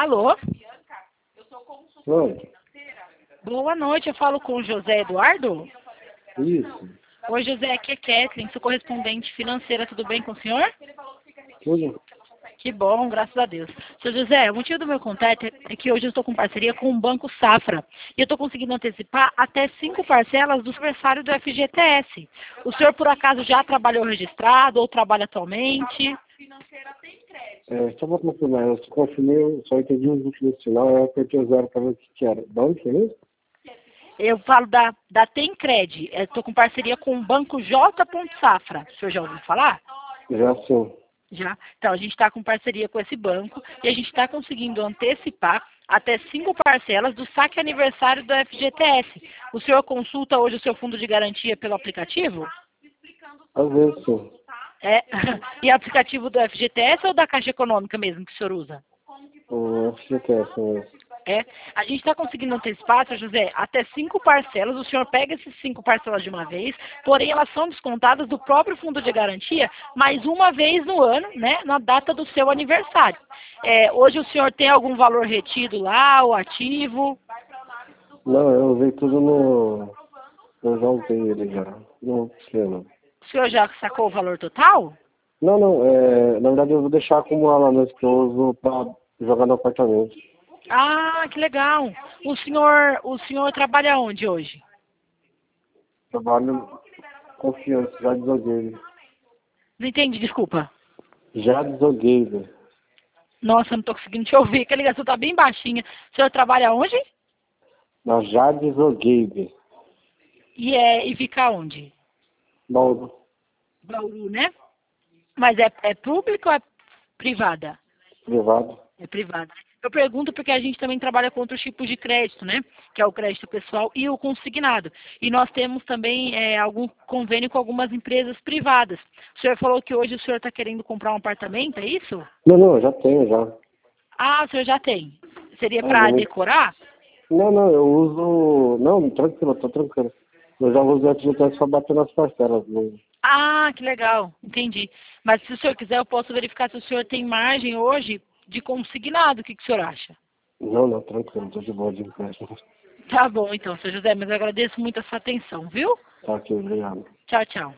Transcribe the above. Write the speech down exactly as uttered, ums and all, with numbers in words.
Alô? Oi. Boa noite, eu falo com o José Eduardo? Isso. Oi, José, aqui é Kathleen, sou correspondente financeira, tudo bem com o senhor? Tudo? Que bom, graças a Deus. Seu José, o motivo do meu contato é que hoje eu estou com parceria com o Banco Safra e eu estou conseguindo antecipar até cinco parcelas do aniversário do F G T S. O senhor, por acaso, já trabalhou registrado ou trabalha atualmente? É, só vou confirmar, eu confirmei, só entendi os últimos sinal, eu apertei o zero para ver o que que era. Da onde que é isso? Eu falo da, da Tencred, estou com parceria com o Banco J. Safra. O senhor já ouviu falar? Já sim. Já. Então, a gente está com parceria com esse banco e a gente está conseguindo antecipar até cinco parcelas do saque aniversário do F G T S. O senhor consulta hoje o seu fundo de garantia pelo aplicativo? Às vezes sim. É. E aplicativo do F G T S ou da Caixa Econômica mesmo que o senhor usa? O F G T S mesmo. É, a gente está conseguindo antecipar, seu José, até cinco parcelas, o senhor pega esses cinco parcelas de uma vez, porém elas são descontadas do próprio fundo de garantia, mais uma vez no ano, né, na data do seu aniversário. É, hoje o senhor tem algum valor retido lá, ou ativo? Não, eu usei tudo no... Eu já usei ele já. Não sei não. O senhor já sacou o valor total? Não, não, é, na verdade eu vou deixar acumular lá mesmo, que eu uso para jogar no apartamento. Ah, que legal. O senhor, o senhor trabalha onde hoje? Trabalho confiança, já desoguei. Não entendi, desculpa. Já desoguei, velho. Nossa, eu não estou conseguindo te ouvir, que a ligação está bem baixinha. O senhor trabalha onde? Não, já desoguei, velho. E, é, e fica onde? Bauru. Bauru, né? Mas é, é pública ou é privada? Privado. É privada. Eu pergunto porque a gente também trabalha com outros tipos de crédito, né? Que é o crédito pessoal e o consignado. E nós temos também é, algum convênio com algumas empresas privadas. O senhor falou que hoje o senhor está querendo comprar um apartamento, é isso? Não, não, eu já tenho já. Ah, o senhor já tem. Seria Ah, para não. decorar? Não, não, eu uso. Não, tranquilo, tô tranquilo. Eu já uso o F G T S para bater nas parcelas. Não. Ah, que legal. Entendi. Mas se o senhor quiser, eu posso verificar se o senhor tem margem hoje de consignado. O que, que o senhor acha? Não, não, tranquilo, tô de boa de empréstimo. Tá bom, então, seu José, mas eu agradeço muito a sua atenção, viu? Tá aqui, obrigado. Tchau, tchau.